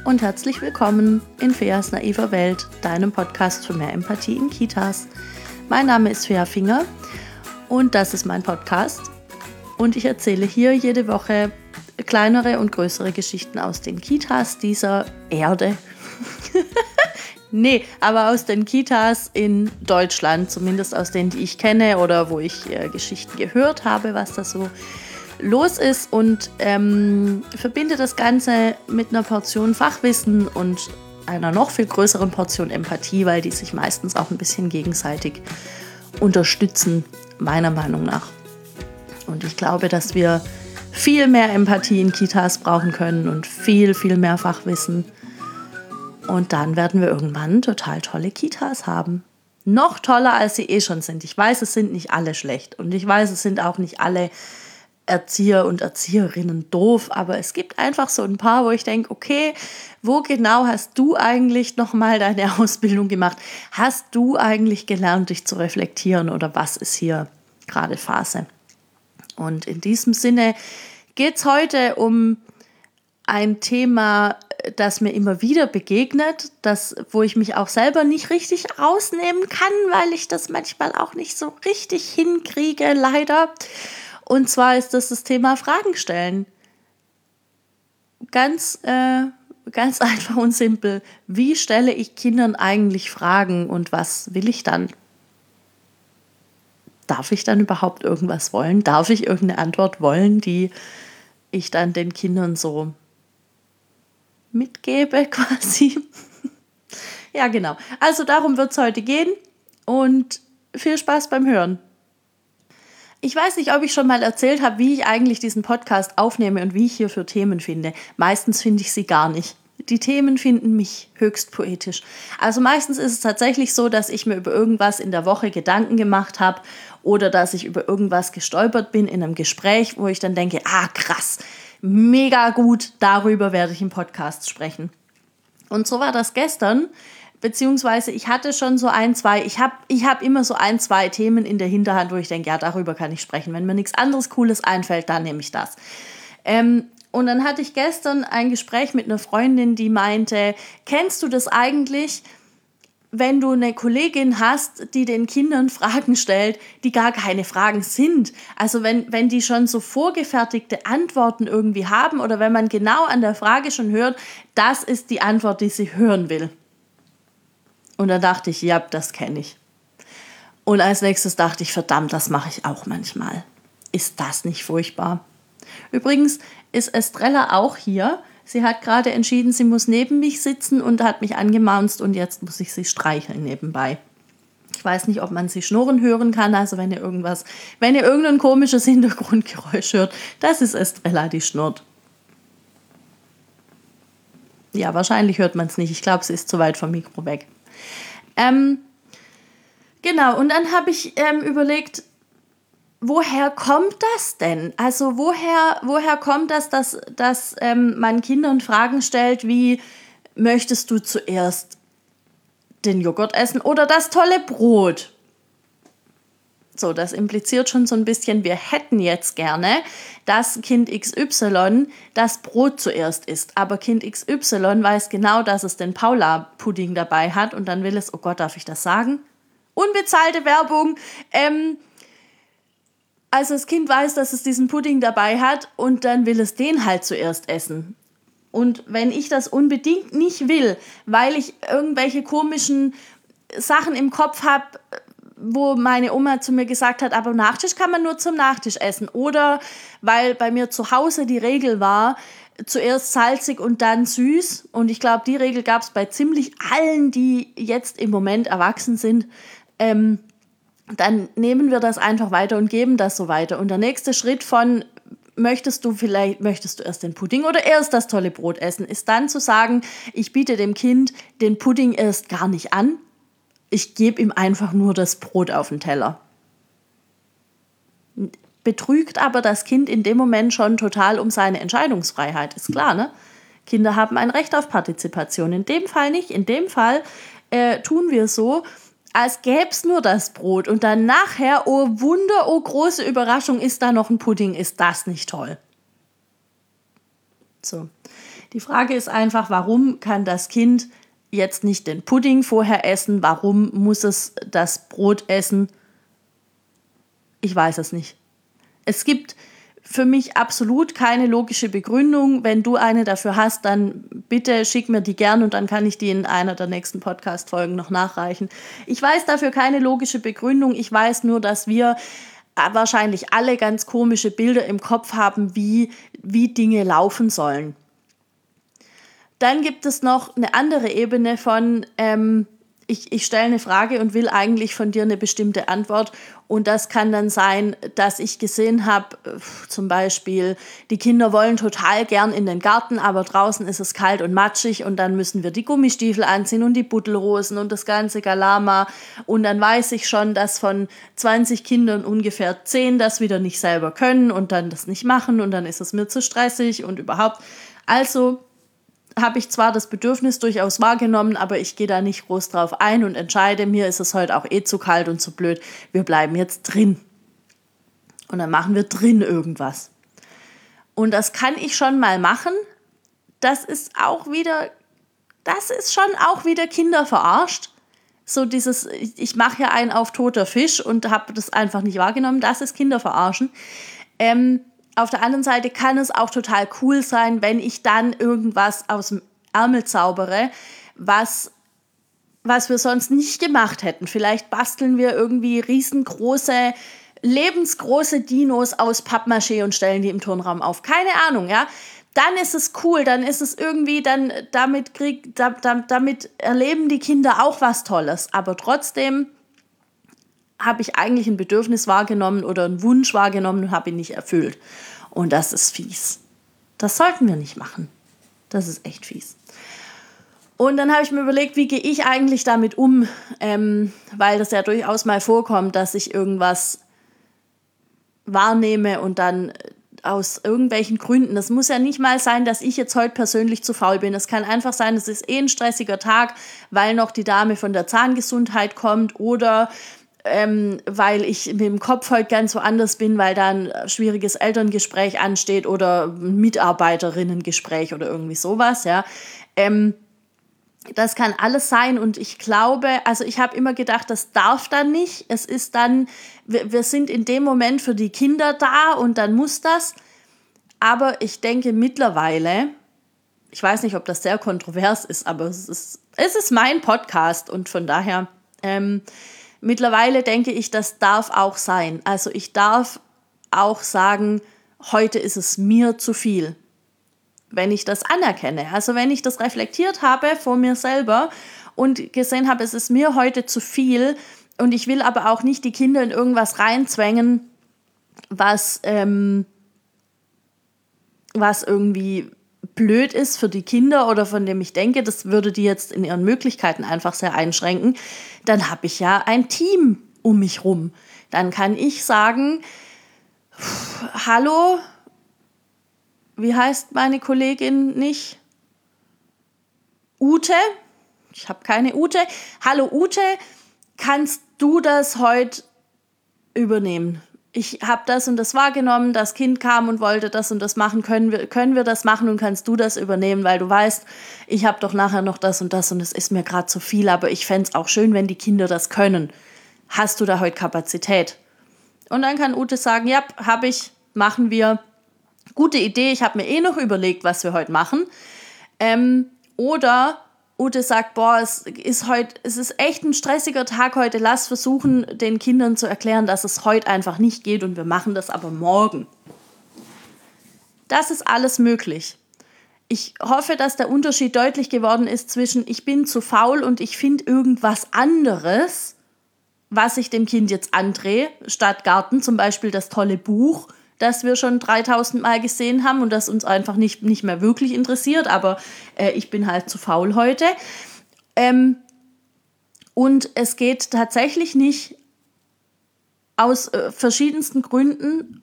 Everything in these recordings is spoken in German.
und herzlich willkommen in Feas naiver Welt, deinem Podcast für mehr Empathie in Kitas. Mein Name ist Fea Finger und das ist mein Podcast. Und ich erzähle hier jede Woche kleinere und größere Geschichten aus den Kitas dieser Erde. Nee, aber aus den Kitas in Deutschland, zumindest aus denen, die ich kenne oder wo ich Geschichten gehört habe, was da so los ist, und verbinde das Ganze mit einer Portion Fachwissen und einer noch viel größeren Portion Empathie, weil die sich meistens auch ein bisschen gegenseitig unterstützen, meiner Meinung nach. Und ich glaube, dass wir viel mehr Empathie in Kitas brauchen können und viel, viel mehr Fachwissen. Und dann werden wir irgendwann total tolle Kitas haben. Noch toller, als sie schon sind. Ich weiß, es sind nicht alle schlecht. Und ich weiß, es sind auch nicht alle Erzieher und Erzieherinnen doof. Aber es gibt einfach so ein paar, wo ich denke, okay, wo genau hast du eigentlich nochmal deine Ausbildung gemacht? Hast du eigentlich gelernt, dich zu reflektieren? Oder was ist hier gerade Phase? Und in diesem Sinne geht es heute um ein Thema, das mir immer wieder begegnet, wo ich mich auch selber nicht richtig rausnehmen kann, weil ich das manchmal auch nicht so richtig hinkriege, leider. Und zwar ist das Thema Fragen stellen. Ganz einfach und simpel. Wie stelle ich Kindern eigentlich Fragen und was will ich dann? Darf ich dann überhaupt irgendwas wollen? Darf ich irgendeine Antwort wollen, die ich dann den Kindern so mitgebe quasi? Ja, genau. Also darum wird es heute gehen und viel Spaß beim Hören. Ich weiß nicht, ob ich schon mal erzählt habe, wie ich eigentlich diesen Podcast aufnehme und wie ich hier für Themen finde. Meistens finde ich sie gar nicht. Die Themen finden mich höchst poetisch. Also meistens ist es tatsächlich so, dass ich mir über irgendwas in der Woche Gedanken gemacht habe oder dass ich über irgendwas gestolpert bin in einem Gespräch, wo ich dann denke, krass, mega gut, darüber werde ich im Podcast sprechen. Und so war das gestern, beziehungsweise ich hatte schon so ich hab immer so 2 Themen in der Hinterhand, wo ich denke, ja, darüber kann ich sprechen. Wenn mir nichts anderes Cooles einfällt, dann nehme ich das. Und dann hatte ich gestern ein Gespräch mit einer Freundin, die meinte, kennst du das eigentlich, wenn du eine Kollegin hast, die den Kindern Fragen stellt, die gar keine Fragen sind? Also wenn die schon so vorgefertigte Antworten irgendwie haben oder wenn man genau an der Frage schon hört, das ist die Antwort, die sie hören will. Und dann dachte ich, ja, das kenne ich. Und als nächstes dachte ich, verdammt, das mache ich auch manchmal. Ist das nicht furchtbar? Übrigens ist Estrella auch hier. Sie hat gerade entschieden, sie muss neben mich sitzen und hat mich angemaunzt und jetzt muss ich sie streicheln nebenbei. Ich weiß nicht, ob man sie schnurren hören kann, also wenn ihr irgendein komisches Hintergrundgeräusch hört, das ist Estrella, die schnurrt. Ja, wahrscheinlich hört man es nicht. Ich glaube, sie ist zu weit vom Mikro weg. Genau, und dann habe ich überlegt, woher kommt das denn? Also woher kommt das, dass man Kindern Fragen stellt wie, möchtest du zuerst den Joghurt essen oder das tolle Brot? So, das impliziert schon so ein bisschen, wir hätten jetzt gerne, dass Kind XY das Brot zuerst isst. Aber Kind XY weiß genau, dass es den Paula-Pudding dabei hat und dann will es, oh Gott, darf ich das sagen? Unbezahlte Werbung. Also das Kind weiß, dass es diesen Pudding dabei hat und dann will es den halt zuerst essen. Und wenn ich das unbedingt nicht will, weil ich irgendwelche komischen Sachen im Kopf habe, wo meine Oma zu mir gesagt hat, aber Nachtisch kann man nur zum Nachtisch essen. Oder weil bei mir zu Hause die Regel war, zuerst salzig und dann süß. Und ich glaube, die Regel gab es bei ziemlich allen, die jetzt im Moment erwachsen sind. Dann nehmen wir das einfach weiter und geben das so weiter. Und der nächste Schritt von, möchtest du erst den Pudding oder erst das tolle Brot essen, ist dann zu sagen, ich biete dem Kind den Pudding erst gar nicht an. Ich gebe ihm einfach nur das Brot auf den Teller. Betrügt aber das Kind in dem Moment schon total um seine Entscheidungsfreiheit. Ist klar, ne? Kinder haben ein Recht auf Partizipation. In dem Fall nicht. In dem Fall tun wir so, als gäbe es nur das Brot. Und dann nachher, oh Wunder, oh große Überraschung, ist da noch ein Pudding. Ist das nicht toll? So. Die Frage ist einfach, warum kann das Kind jetzt nicht den Pudding vorher essen? Warum muss es das Brot essen? Ich weiß es nicht. Es gibt für mich absolut keine logische Begründung. Wenn du eine dafür hast, dann bitte schick mir die gern und dann kann ich die in einer der nächsten Podcast-Folgen noch nachreichen. Ich weiß dafür keine logische Begründung. Ich weiß nur, dass wir wahrscheinlich alle ganz komische Bilder im Kopf haben, wie Dinge laufen sollen. Dann gibt es noch eine andere Ebene von, ich stelle eine Frage und will eigentlich von dir eine bestimmte Antwort. Und das kann dann sein, dass ich gesehen habe, zum Beispiel, die Kinder wollen total gern in den Garten, aber draußen ist es kalt und matschig und dann müssen wir die Gummistiefel anziehen und die Buddelhosen und das ganze Galama. Und dann weiß ich schon, dass von 20 Kindern ungefähr 10 das wieder nicht selber können und dann das nicht machen und dann ist es mir zu stressig und überhaupt. Also habe ich zwar das Bedürfnis durchaus wahrgenommen, aber ich gehe da nicht groß drauf ein und entscheide, mir ist es heute auch zu kalt und zu blöd, wir bleiben jetzt drin. Und dann machen wir drin irgendwas. Und das kann ich schon mal machen. Das ist schon auch wieder Kinder verarscht. So dieses, ich mache ja einen auf toter Fisch und habe das einfach nicht wahrgenommen, das ist Kinder verarschen. Auf der anderen Seite kann es auch total cool sein, wenn ich dann irgendwas aus dem Ärmel zaubere, was wir sonst nicht gemacht hätten. Vielleicht basteln wir irgendwie riesengroße, lebensgroße Dinos aus Pappmaché und stellen die im Turnraum auf. Keine Ahnung, ja. Dann ist es cool, dann ist es irgendwie, damit erleben die Kinder auch was Tolles. Aber trotzdem habe ich eigentlich ein Bedürfnis wahrgenommen oder einen Wunsch wahrgenommen und habe ihn nicht erfüllt. Und das ist fies. Das sollten wir nicht machen. Das ist echt fies. Und dann habe ich mir überlegt, wie gehe ich eigentlich damit um, weil das ja durchaus mal vorkommt, dass ich irgendwas wahrnehme und dann aus irgendwelchen Gründen, das muss ja nicht mal sein, dass ich jetzt heute persönlich zu faul bin. Es kann einfach sein, es ist ein stressiger Tag, weil noch die Dame von der Zahngesundheit kommt oder weil ich mit dem Kopf heute ganz woanders bin, weil da ein schwieriges Elterngespräch ansteht oder ein Mitarbeiterinnengespräch oder irgendwie sowas, ja. Das kann alles sein und ich glaube, also ich habe immer gedacht, das darf dann nicht. Es ist dann, wir sind in dem Moment für die Kinder da und dann muss das. Aber ich denke mittlerweile, ich weiß nicht, ob das sehr kontrovers ist, aber es ist mein Podcast und von daher, mittlerweile denke ich, das darf auch sein. Also ich darf auch sagen, heute ist es mir zu viel, wenn ich das anerkenne. Also wenn ich das reflektiert habe vor mir selber und gesehen habe, es ist mir heute zu viel und ich will aber auch nicht die Kinder in irgendwas reinzwängen, was irgendwie blöd ist für die Kinder oder von dem ich denke, das würde die jetzt in ihren Möglichkeiten einfach sehr einschränken, dann habe ich ja ein Team um mich rum. Dann kann ich sagen, hallo, wie heißt meine Kollegin nicht? Ute? Ich habe keine Ute. Hallo Ute, kannst du das heute übernehmen? Ich habe das und das wahrgenommen, das Kind kam und wollte das und das machen, können wir das machen und kannst du das übernehmen, weil du weißt, ich habe doch nachher noch das und es ist mir gerade zu viel, aber ich fände es auch schön, wenn die Kinder das können. Hast du da heute Kapazität? Und dann kann Ute sagen, ja, habe ich, machen wir. Gute Idee, ich habe mir noch überlegt, was wir heute machen. Oder Ute sagt, boah, es ist echt ein stressiger Tag heute, lass versuchen, den Kindern zu erklären, dass es heute einfach nicht geht und wir machen das aber morgen. Das ist alles möglich. Ich hoffe, dass der Unterschied deutlich geworden ist zwischen ich bin zu faul und ich finde irgendwas anderes, was ich dem Kind jetzt andrehe, statt Garten, zum Beispiel das tolle Buch, das wir schon 3000 Mal gesehen haben und das uns einfach nicht mehr wirklich interessiert, aber ich bin halt zu faul heute. Und es geht tatsächlich nicht aus verschiedensten Gründen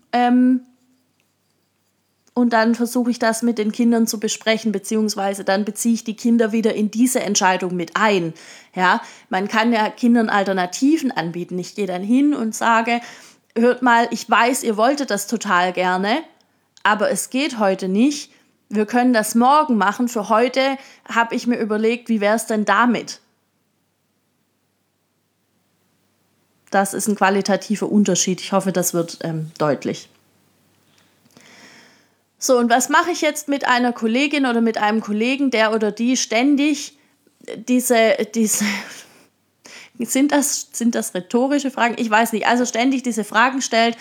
und dann versuche ich das mit den Kindern zu besprechen, beziehungsweise dann beziehe ich die Kinder wieder in diese Entscheidung mit ein. Ja, man kann ja Kindern Alternativen anbieten. Ich gehe dann hin und sage, hört mal, ich weiß, ihr wolltet das total gerne, aber es geht heute nicht. Wir können das morgen machen. Für heute habe ich mir überlegt, wie wäre es denn damit? Das ist ein qualitativer Unterschied. Ich hoffe, das wird deutlich. So, und was mache ich jetzt mit einer Kollegin oder mit einem Kollegen, der oder die ständig diese sind das rhetorische Fragen? Ich weiß nicht. Also ständig diese Fragen stellt,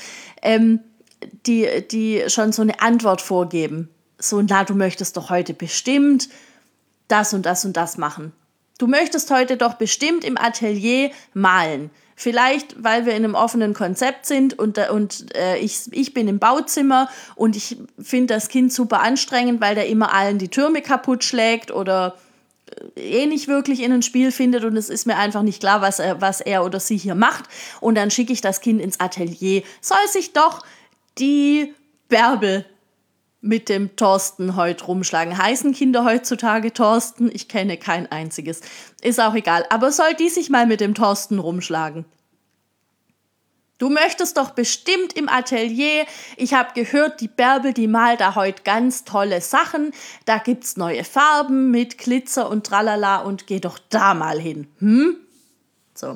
die schon so eine Antwort vorgeben. So, na, du möchtest doch heute bestimmt das und das und das machen. Du möchtest heute doch bestimmt im Atelier malen. Vielleicht, weil wir in einem offenen Konzept sind und ich bin im Bauzimmer und ich finde das Kind super anstrengend, weil der immer allen die Türme kaputt schlägt oder nicht wirklich in ein Spiel findet und es ist mir einfach nicht klar, was er oder sie hier macht. Und dann schicke ich das Kind ins Atelier. Soll sich doch die Bärbel mit dem Thorsten heute rumschlagen. Heißen Kinder heutzutage Thorsten? Ich kenne kein einziges. Ist auch egal. Aber soll die sich mal mit dem Thorsten rumschlagen? Du möchtest doch bestimmt im Atelier, ich habe gehört, die Bärbel, die malt da heute ganz tolle Sachen. Da gibt's neue Farben mit Glitzer und tralala und geh doch da mal hin. So.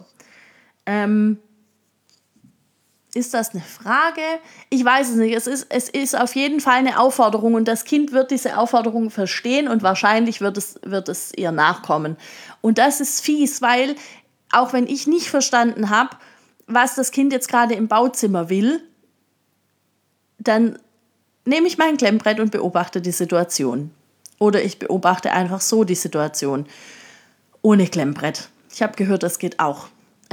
Ist das eine Frage? Ich weiß es nicht. Es ist auf jeden Fall eine Aufforderung und das Kind wird diese Aufforderung verstehen und wahrscheinlich wird es ihr nachkommen. Und das ist fies, weil auch wenn ich nicht verstanden habe, was das Kind jetzt gerade im Bauzimmer will, dann nehme ich mein Klemmbrett und beobachte die Situation. Oder ich beobachte einfach so die Situation. Ohne Klemmbrett. Ich habe gehört, das geht auch.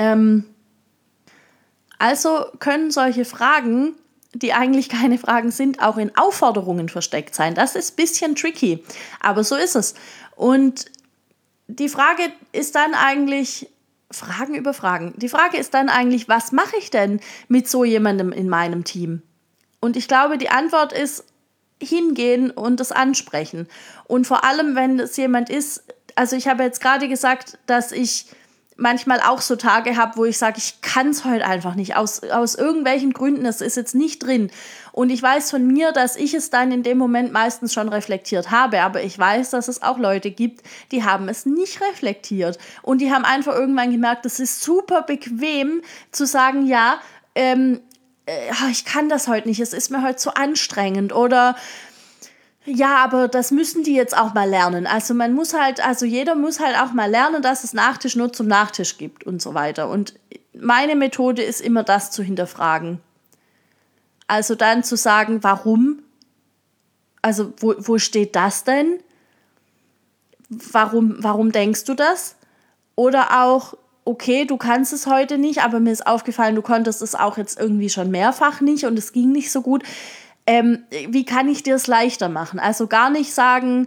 Also können solche Fragen, die eigentlich keine Fragen sind, auch in Aufforderungen versteckt sein. Das ist ein bisschen tricky, aber so ist es. Und die Frage ist dann eigentlich, Fragen über Fragen. Die Frage ist dann eigentlich, was mache ich denn mit so jemandem in meinem Team? Und ich glaube, die Antwort ist hingehen und das ansprechen. Und vor allem, wenn es jemand ist, also ich habe jetzt gerade gesagt, dass ich manchmal auch so Tage habe, wo ich sage, ich kann es heute einfach nicht, aus irgendwelchen Gründen, es ist jetzt nicht drin. Und ich weiß von mir, dass ich es dann in dem Moment meistens schon reflektiert habe, aber ich weiß, dass es auch Leute gibt, die haben es nicht reflektiert. Und die haben einfach irgendwann gemerkt, es ist super bequem zu sagen, ja, ich kann das heute nicht, es ist mir heute zu anstrengend oder ja, aber das müssen die jetzt auch mal lernen. Also jeder muss halt auch mal lernen, dass es Nachtisch nur zum Nachtisch gibt und so weiter. Und meine Methode ist immer das zu hinterfragen. Also dann zu sagen, warum? Also wo steht das denn? Warum denkst du das? Oder auch, okay, du kannst es heute nicht, aber mir ist aufgefallen, du konntest es auch jetzt irgendwie schon mehrfach nicht und es ging nicht so gut. Wie kann ich dir es leichter machen? Also gar nicht sagen,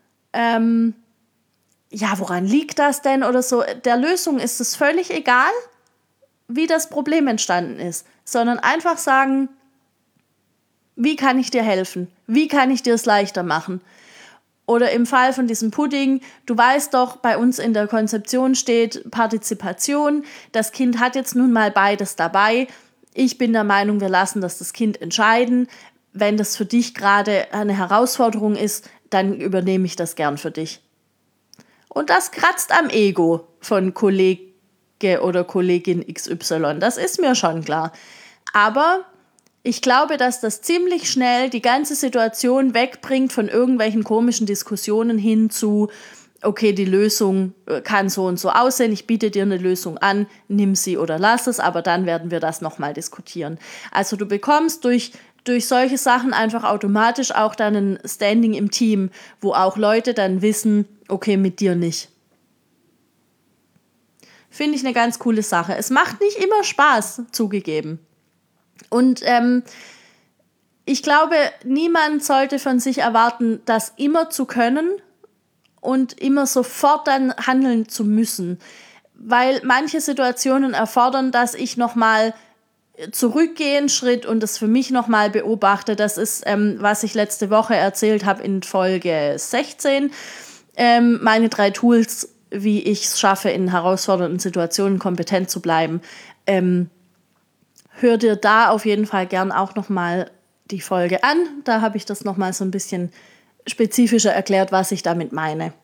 ja, woran liegt das denn oder so. Der Lösung ist es völlig egal, wie das Problem entstanden ist, sondern einfach sagen, wie kann ich dir helfen? Wie kann ich dir es leichter machen? Oder im Fall von diesem Pudding, du weißt doch, bei uns in der Konzeption steht Partizipation. Das Kind hat jetzt nun mal beides dabei. Ich bin der Meinung, wir lassen das Kind entscheiden. Wenn das für dich gerade eine Herausforderung ist, dann übernehme ich das gern für dich. Und das kratzt am Ego von Kollege oder Kollegin XY. Das ist mir schon klar. Aber ich glaube, dass das ziemlich schnell die ganze Situation wegbringt von irgendwelchen komischen Diskussionen hin zu, okay, die Lösung kann so und so aussehen, ich biete dir eine Lösung an, nimm sie oder lass es, aber dann werden wir das nochmal diskutieren. Also du bekommst durch solche Sachen einfach automatisch auch dann ein Standing im Team, wo auch Leute dann wissen, okay, mit dir nicht. Finde ich eine ganz coole Sache. Es macht nicht immer Spaß, zugegeben. Und ich glaube, niemand sollte von sich erwarten, das immer zu können und immer sofort dann handeln zu müssen. Weil manche Situationen erfordern, dass ich nochmal zurückgehe einen Schritt und das für mich nochmal beobachte. Das ist, was ich letzte Woche erzählt habe in Folge 16. Meine 3 Tools, wie ich es schaffe, in herausfordernden Situationen kompetent zu bleiben. Hör dir da auf jeden Fall gern auch nochmal die Folge an. Da habe ich das nochmal so ein bisschen spezifischer erklärt, was ich damit meine.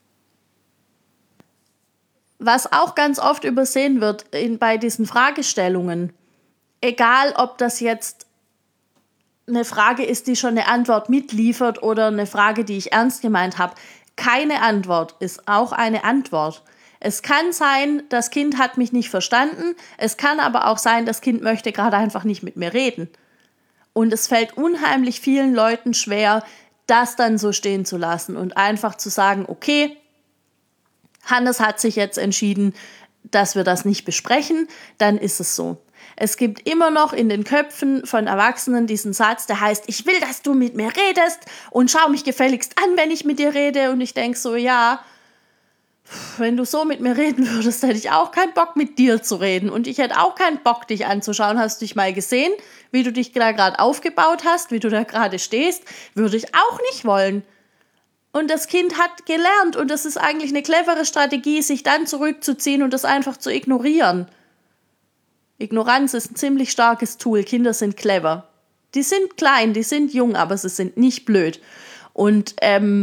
Was auch ganz oft übersehen wird bei diesen Fragestellungen, egal ob das jetzt eine Frage ist, die schon eine Antwort mitliefert oder eine Frage, die ich ernst gemeint habe, keine Antwort ist auch eine Antwort. Es kann sein, das Kind hat mich nicht verstanden, es kann aber auch sein, das Kind möchte gerade einfach nicht mit mir reden. Und es fällt unheimlich vielen Leuten schwer, das dann so stehen zu lassen und einfach zu sagen, okay, Hannes hat sich jetzt entschieden, dass wir das nicht besprechen, dann ist es so. Es gibt immer noch in den Köpfen von Erwachsenen diesen Satz, der heißt, ich will, dass du mit mir redest und schau mich gefälligst an, wenn ich mit dir rede. Und ich denke so, ja, wenn du so mit mir reden würdest, hätte ich auch keinen Bock, mit dir zu reden. Und ich hätte auch keinen Bock, dich anzuschauen. Hast du dich mal gesehen, wie du dich da gerade aufgebaut hast, wie du da gerade stehst? Würde ich auch nicht wollen. Und das Kind hat gelernt und das ist eigentlich eine clevere Strategie, sich dann zurückzuziehen und das einfach zu ignorieren. Ignoranz ist ein ziemlich starkes Tool. Kinder sind clever. Die sind klein, die sind jung, aber sie sind nicht blöd. Und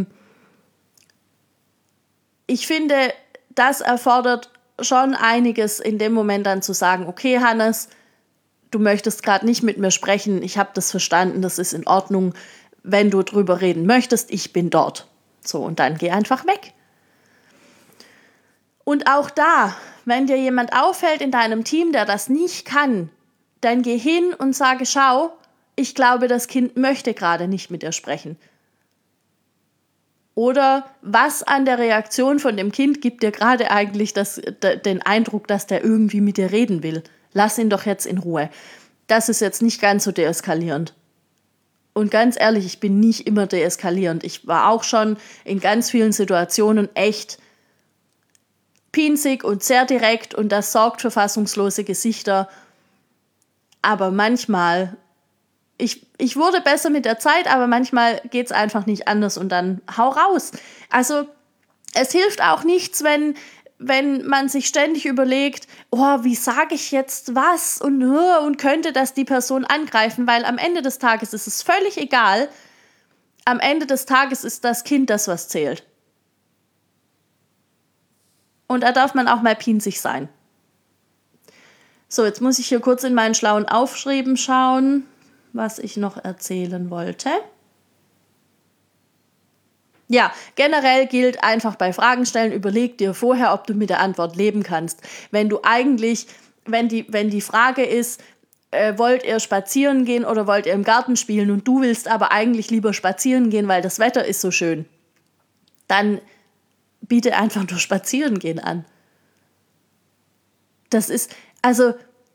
ich finde, das erfordert schon einiges in dem Moment dann zu sagen, okay, Hannes, du möchtest gerade nicht mit mir sprechen, ich habe das verstanden, das ist in Ordnung. Wenn du drüber reden möchtest, ich bin dort. So, und dann geh einfach weg. Und auch da, wenn dir jemand auffällt in deinem Team, der das nicht kann, dann geh hin und sage, schau, ich glaube, das Kind möchte gerade nicht mit dir sprechen. Oder was an der Reaktion von dem Kind gibt dir gerade eigentlich den Eindruck, dass der irgendwie mit dir reden will. Lass ihn doch jetzt in Ruhe. Das ist jetzt nicht ganz so deeskalierend. Und ganz ehrlich, ich bin nicht immer deeskalierend. Ich war auch schon in ganz vielen Situationen echt pinzig und sehr direkt und das sorgt für fassungslose Gesichter. Aber manchmal, ich wurde besser mit der Zeit, aber manchmal geht es einfach nicht anders und dann hau raus. Also es hilft auch nichts, wenn man sich ständig überlegt, oh, wie sage ich jetzt was und könnte das die Person angreifen, weil am Ende des Tages ist es völlig egal. Am Ende des Tages ist das Kind das, was zählt. Und da darf man auch mal pinzig sein. So, jetzt muss ich hier kurz in meinen schlauen Aufschreiben schauen, was ich noch erzählen wollte. Ja, generell gilt einfach bei Fragen stellen, überleg dir vorher, ob du mit der Antwort leben kannst. Wenn die Frage ist, wollt ihr spazieren gehen oder wollt ihr im Garten spielen und du willst aber eigentlich lieber spazieren gehen, weil das Wetter ist so schön, dann biete einfach nur spazieren gehen an. Das ist, also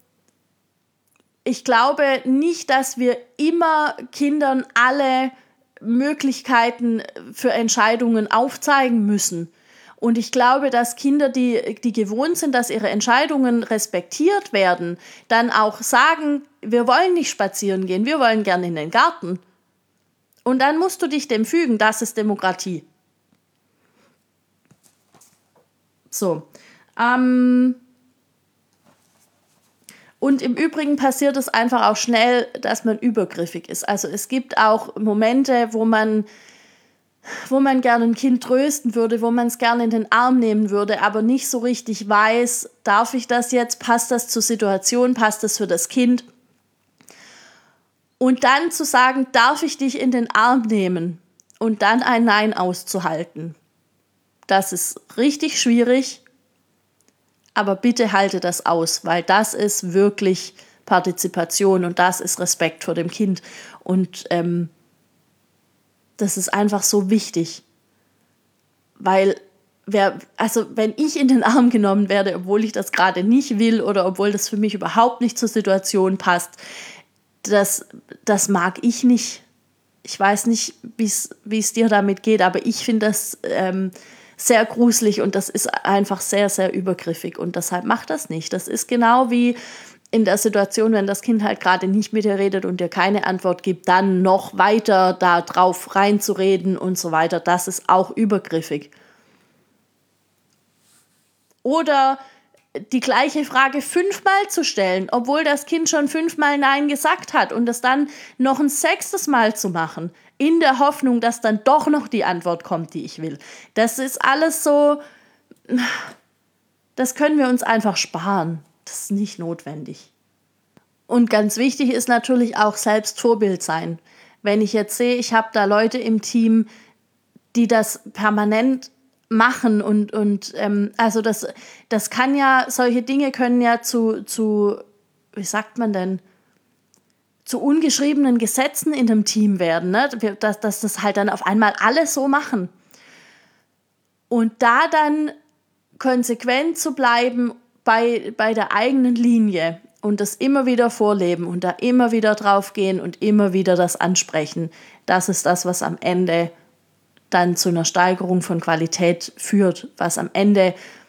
ich glaube nicht, dass wir immer Kindern alle Möglichkeiten für Entscheidungen aufzeigen müssen. Und ich glaube, dass Kinder, die gewohnt sind, dass ihre Entscheidungen respektiert werden, dann auch sagen, wir wollen nicht spazieren gehen, wir wollen gerne in den Garten. Und dann musst du dich dem fügen, das ist Demokratie. So, und im Übrigen passiert es einfach auch schnell, dass man übergriffig ist. Also es gibt auch Momente, wo man gerne ein Kind trösten würde, wo man es gerne in den Arm nehmen würde, aber nicht so richtig weiß, darf ich das jetzt, passt das zur Situation, passt das für das Kind? Und dann zu sagen, darf ich dich in den Arm nehmen? Und dann ein Nein auszuhalten. Das ist richtig schwierig, aber bitte halte das aus, weil das ist wirklich Partizipation und das ist Respekt vor dem Kind. Und das ist einfach so wichtig, weil wenn ich in den Arm genommen werde, obwohl ich das gerade nicht will oder obwohl das für mich überhaupt nicht zur Situation passt, das mag ich nicht. Ich weiß nicht, wie es dir damit geht, aber ich finde das sehr gruselig und das ist einfach sehr, sehr übergriffig und deshalb mach das nicht. Das ist genau wie in der Situation, wenn das Kind halt gerade nicht mit dir redet und dir keine Antwort gibt, dann noch weiter da drauf reinzureden und so weiter. Das ist auch übergriffig. Oder die gleiche Frage 5-mal zu stellen, obwohl das Kind schon 5-mal Nein gesagt hat und das dann noch ein 6. Mal zu machen, in der Hoffnung, dass dann doch noch die Antwort kommt, die ich will. Das ist alles so, das können wir uns einfach sparen. Das ist nicht notwendig. Und ganz wichtig ist natürlich auch selbst Vorbild sein. Wenn ich jetzt sehe, ich habe da Leute im Team, die das permanent machen also das kann ja, solche Dinge können ja zu, wie sagt man denn, zu ungeschriebenen Gesetzen in dem Team werden, ne? Dass das halt dann auf einmal alle so machen. Und da dann konsequent zu bleiben bei der eigenen Linie und das immer wieder vorleben und da immer wieder drauf gehen und immer wieder das ansprechen, das ist das, was am Ende dann zu einer Steigerung von Qualität führt, was am Ende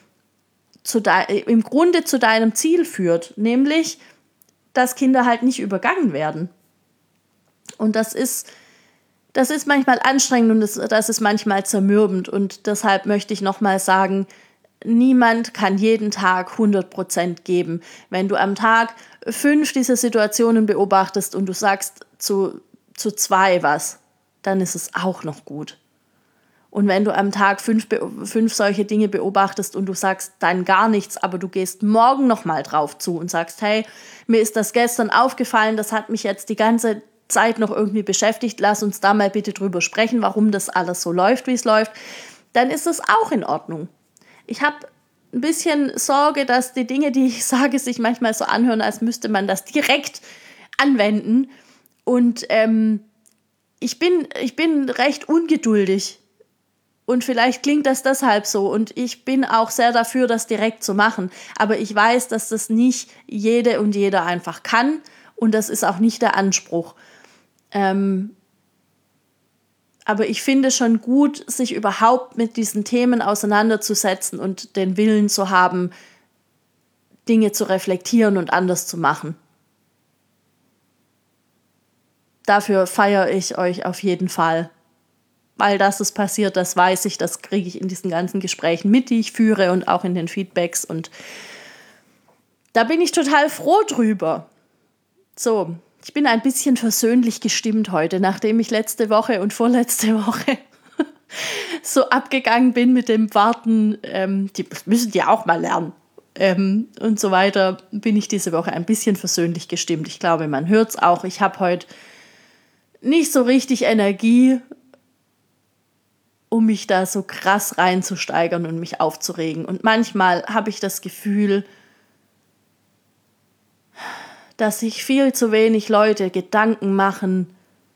im Grunde zu deinem Ziel führt, nämlich, dass Kinder halt nicht übergangen werden. Und das ist manchmal anstrengend und das ist manchmal zermürbend. Und deshalb möchte ich nochmal sagen, niemand kann jeden Tag 100% geben. Wenn du am Tag 5 dieser Situationen beobachtest und du sagst zu 2 was, dann ist es auch noch gut. Und wenn du am Tag 5 solche Dinge beobachtest und du sagst dann gar nichts, aber du gehst morgen nochmal drauf zu und sagst, hey, mir ist das gestern aufgefallen, das hat mich jetzt die ganze Zeit noch irgendwie beschäftigt, lass uns da mal bitte drüber sprechen, warum das alles so läuft, wie es läuft, dann ist es auch in Ordnung. Ich habe ein bisschen Sorge, dass die Dinge, die ich sage, sich manchmal so anhören, als müsste man das direkt anwenden. Und ich bin recht ungeduldig. Und vielleicht klingt das deshalb so. Und ich bin auch sehr dafür, das direkt zu machen. Aber ich weiß, dass das nicht jede und jeder einfach kann. Und das ist auch nicht der Anspruch. Aber ich finde schon gut, sich überhaupt mit diesen Themen auseinanderzusetzen und den Willen zu haben, Dinge zu reflektieren und anders zu machen. Dafür feiere ich euch auf jeden Fall. Weil das ist passiert, das weiß ich, das kriege ich in diesen ganzen Gesprächen mit, die ich führe und auch in den Feedbacks. Und da bin ich total froh drüber. So, ich bin ein bisschen versöhnlich gestimmt heute, nachdem ich letzte Woche und vorletzte Woche so abgegangen bin mit dem Warten. Die müssen ja auch mal lernen. Und so weiter, bin ich diese Woche ein bisschen versöhnlich gestimmt. Ich glaube, man hört es auch. Ich habe heute nicht so richtig Energie, um mich da so krass reinzusteigern und mich aufzuregen. Und manchmal habe ich das Gefühl, dass sich viel zu wenig Leute Gedanken machen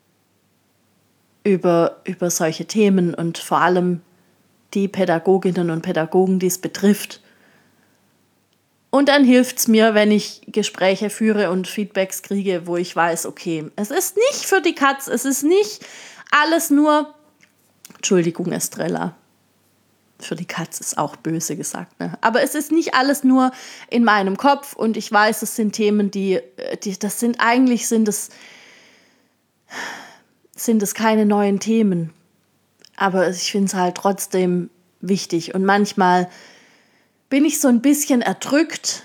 über solche Themen und vor allem die Pädagoginnen und Pädagogen, die es betrifft. Und dann hilft es mir, wenn ich Gespräche führe und Feedbacks kriege, wo ich weiß, okay, es ist nicht für die Katz, es ist nicht alles nur, Entschuldigung, Estrella, für die Katz ist auch böse gesagt, ne? Aber es ist nicht alles nur in meinem Kopf und ich weiß, es sind Themen, sind es keine neuen Themen. Aber ich finde es halt trotzdem wichtig und manchmal bin ich so ein bisschen erdrückt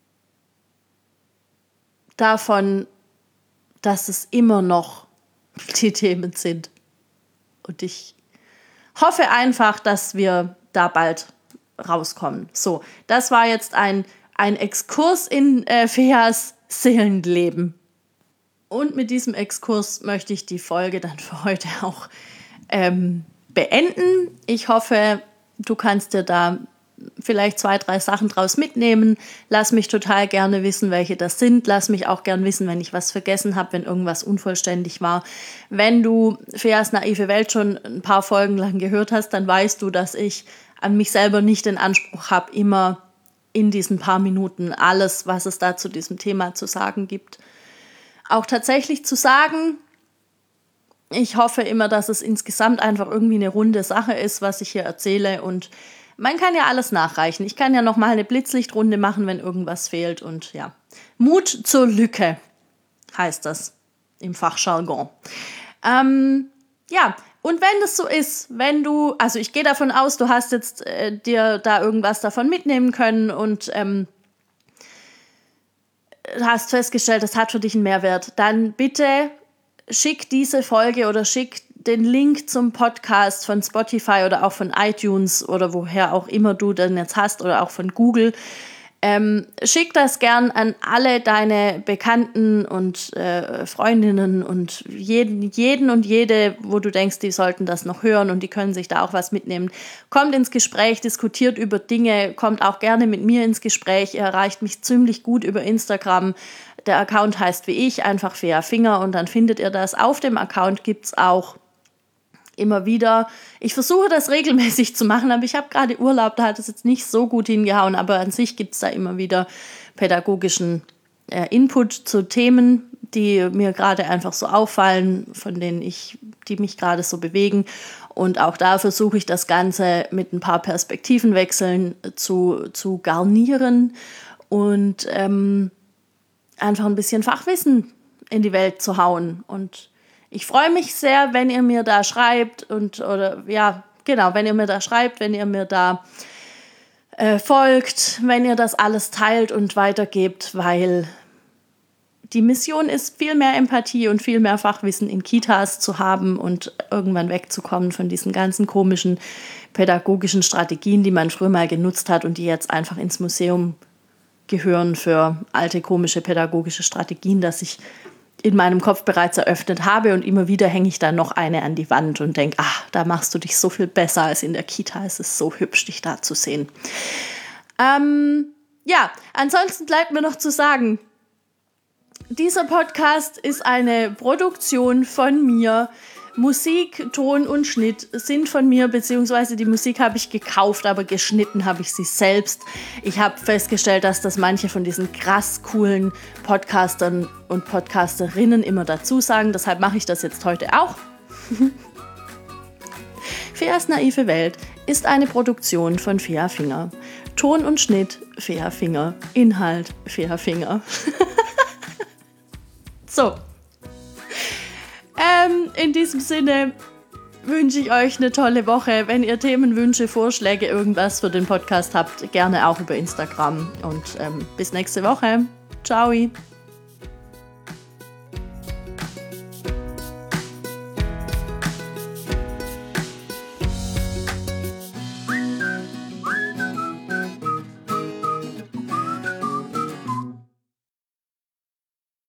davon, dass es immer noch die Themen sind. Und ich hoffe einfach, dass wir da bald rauskommen. So, das war jetzt ein Exkurs in Feas Seelenleben. Und mit diesem Exkurs möchte ich die Folge dann für heute auch beenden. Ich hoffe, du kannst dir da vielleicht 2, 3 Sachen draus mitnehmen. Lass mich total gerne wissen, welche das sind. Lass mich auch gern wissen, wenn ich was vergessen habe, wenn irgendwas unvollständig war. Wenn du Feas naive Welt schon ein paar Folgen lang gehört hast, dann weißt du, dass ich an mich selber nicht den Anspruch habe, immer in diesen paar Minuten alles, was es da zu diesem Thema zu sagen gibt, auch tatsächlich zu sagen. Ich hoffe immer, dass es insgesamt einfach irgendwie eine runde Sache ist, was ich hier erzähle, und man kann ja alles nachreichen. Ich kann ja noch mal eine Blitzlichtrunde machen, wenn irgendwas fehlt. Und ja, Mut zur Lücke heißt das im Fachjargon. Ja, Und wenn das so ist, also ich gehe davon aus, du hast jetzt dir da irgendwas davon mitnehmen können und hast festgestellt, das hat für dich einen Mehrwert, dann bitte schick diese Folge oder schick den Link zum Podcast von Spotify oder auch von iTunes oder woher auch immer du den jetzt hast oder auch von Google. Schick das gern an alle deine Bekannten und Freundinnen und jeden und jede, wo du denkst, die sollten das noch hören und die können sich da auch was mitnehmen. Kommt ins Gespräch, diskutiert über Dinge, kommt auch gerne mit mir ins Gespräch. Ihr erreicht mich ziemlich gut über Instagram. Der Account heißt wie ich, einfach Fea Finger und dann findet ihr das. Auf dem Account gibt es auch immer wieder. Ich versuche das regelmäßig zu machen, aber ich habe gerade Urlaub, da hat es jetzt nicht so gut hingehauen, aber an sich gibt es da immer wieder pädagogischen Input zu Themen, die mir gerade einfach so auffallen, die mich gerade so bewegen. Und auch da versuche ich das Ganze mit ein paar Perspektivenwechseln zu garnieren und einfach ein bisschen Fachwissen in die Welt zu hauen. Und ich freue mich sehr, wenn ihr mir da schreibt wenn ihr mir da schreibt, wenn ihr mir da folgt, wenn ihr das alles teilt und weitergebt, weil die Mission ist, viel mehr Empathie und viel mehr Fachwissen in Kitas zu haben und irgendwann wegzukommen von diesen ganzen komischen pädagogischen Strategien, die man früher mal genutzt hat und die jetzt einfach ins Museum gehören für alte komische pädagogische Strategien, das ich in meinem Kopf bereits eröffnet habe und immer wieder hänge ich da noch eine an die Wand und denke, da machst du dich so viel besser als in der Kita, es ist so hübsch, dich da zu sehen. Ansonsten bleibt mir noch zu sagen, dieser Podcast ist eine Produktion von mir. Musik, Ton und Schnitt sind von mir, beziehungsweise die Musik habe ich gekauft, aber geschnitten habe ich sie selbst. Ich habe festgestellt, dass das manche von diesen krass coolen Podcastern und Podcasterinnen immer dazu sagen. Deshalb mache ich das jetzt heute auch. Feas naive Welt ist eine Produktion von Fea Finger. Ton und Schnitt Fea Finger. Inhalt Fea Finger. So. In diesem Sinne wünsche ich euch eine tolle Woche. Wenn ihr Themenwünsche, Vorschläge, irgendwas für den Podcast habt, gerne auch über Instagram. Und bis nächste Woche. Ciao.